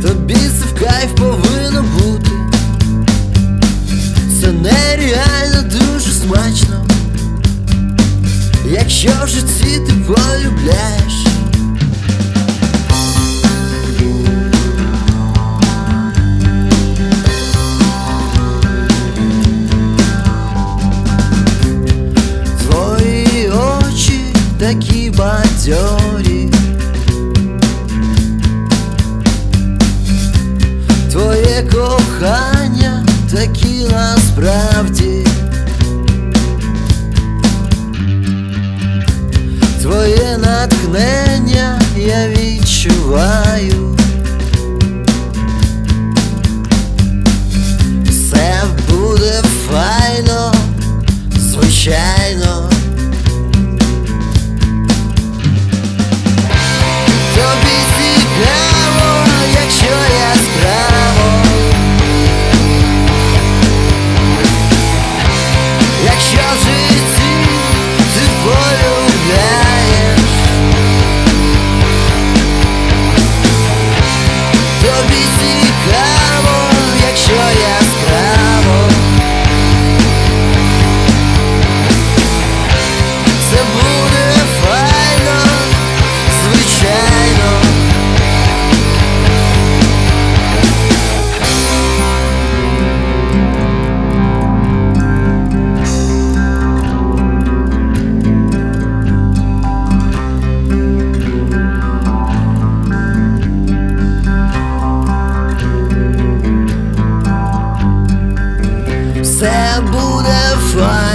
тобі це в кайф повинно бути. Це нереально дуже смачно, якщо в житті ти полюбляєш. Твої очі такі бадьорі, твоє кохання такі насправді, твоє натхнення я відчуваю. Все буде файно, звичайно. Тобі цікаво, якщо яскраво, якщо в житті ти полюбляєш. Тобі цікаво, якщо яскраво, це буде файно, звичайно. Все буде файно.